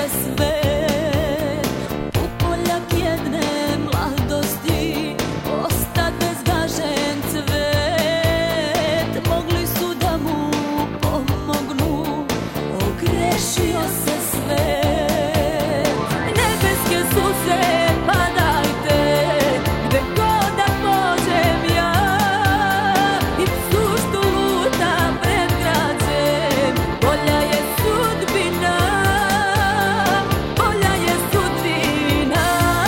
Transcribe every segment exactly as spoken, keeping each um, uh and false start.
svet. U poljak jedne mladosti ostat bezgažen cvet. Mogli su da mu pomognu, ogrešio se svet. Nebeske suze padajte gde god da pođem ja, i psu što luta pred građem. Bolja je sudbina, bolja je sudbina.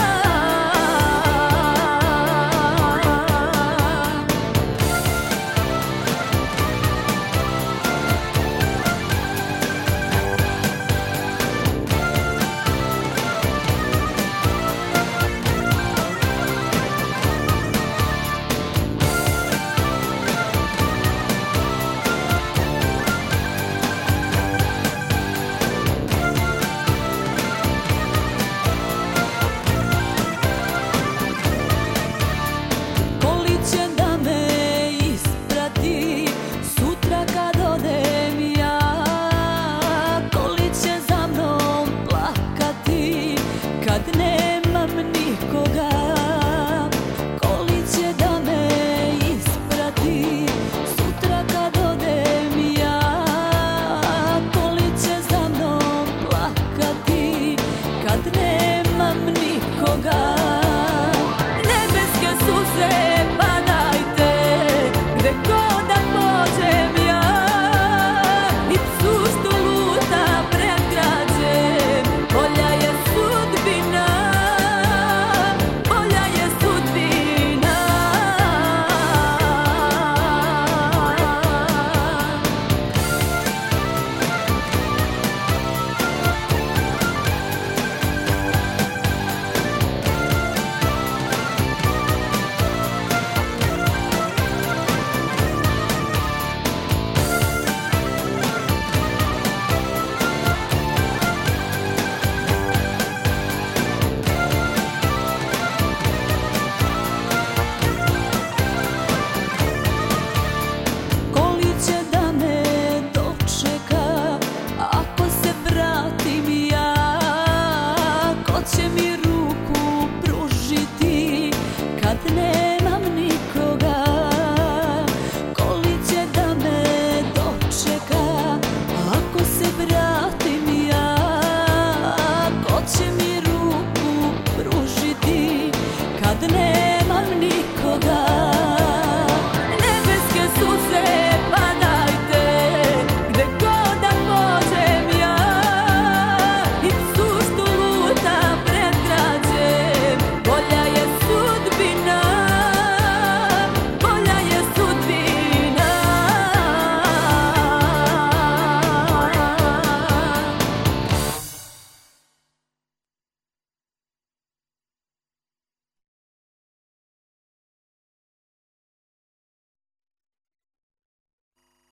Koli će da me isprati sutra kad odem ja, koli će za mnom plakati kad nemam nikoga. Koli će da me isprati sutra kad odem ja, koli će za mnom plakati kad nemam nikoga. Nebeske suze padajte gde god da pođem ja, i psu što luta pred građem. Bolja je sudbina, bolja je sudbina. Koli će da me dočeka ako se vratim ja, ko će mi ruku pružiti kad nemam nikoga. Koli će da me dočeka ako se vratim ja, ko će mi ruku pružiti kad nemam nikoga.